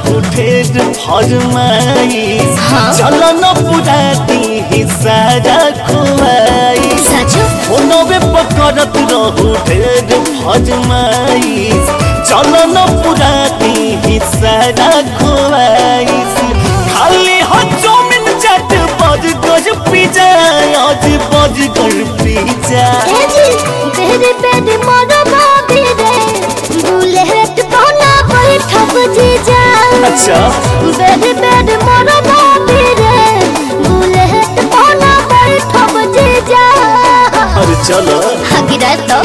रहू ढेर फरमाइश चलो न पूरा दी सारा खुआइश फोनवे पकड़त रहू ढेर फरमाइश चलो न पूरा दी सारा खुआइश खाली हो चौमिन चाट बर्गर पिज्जा आज बर्गर पिज्जा तेरे बेड मोरा भाभी रे बुलेट कोना बैठब जीजा अच्छा बेड मोरा भाभी रे बुलेट कोना बैठब जीजा अरे चलो गिरा तो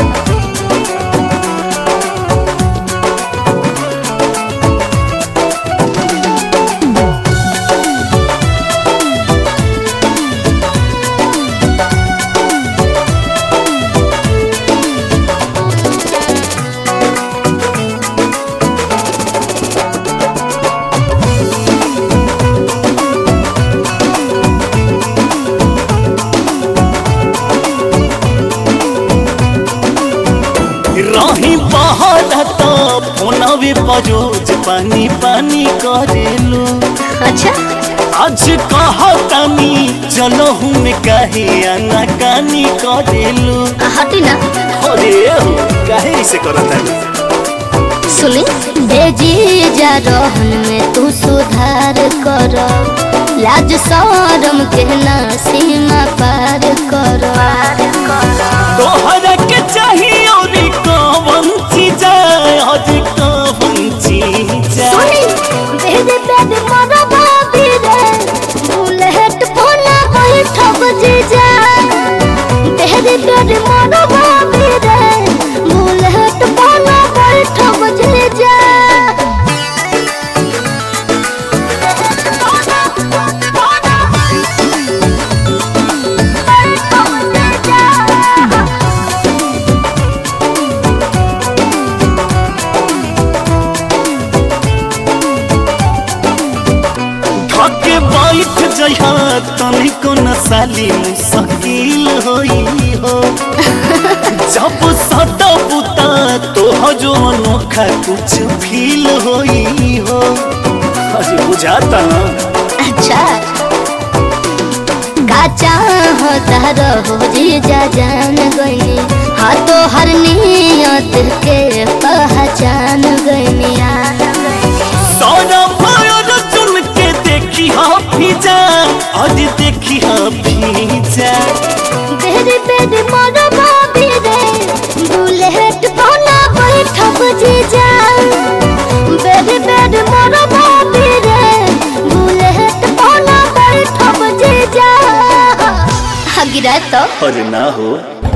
रही बाहर तो फोनवे पर रोज पानी पानी करेलू अच्छा आज कहतानी चलो हम कहे आना कानी करेलू हटी ना अरे हो काहे से करता सुनी भेजी जा रहन में तू सुधार कर लाज शरम के ना सीमा पार कर तोहरा के चाहिए और कौन चीज आज कौन चीज बेड मोरा भाभी रे बुलेट कोना बैठब जीजा बेड मोरा भाभी रे बुलेट कोना बैठब जीजा थके बैठ जइहा तनिको न साली मुश्किल होई हो जब सदा बुता तो जो अनोखा कुछ फील होई हो अरे बुझाता ना अच्छा गाचा होता रहो जीजा जान गई हाँ तो हर नियत के पहचान गई सारा फायर चुन के देखी हाँ भीजा आज देखी हाँ भीजा तेरे बेड मोरा भाभी रे बुलेट कोना बैठब जीजा बेड मोरा भाभी रे बुलेट कोना बैठब जीजा गिरा तो अरे ना हो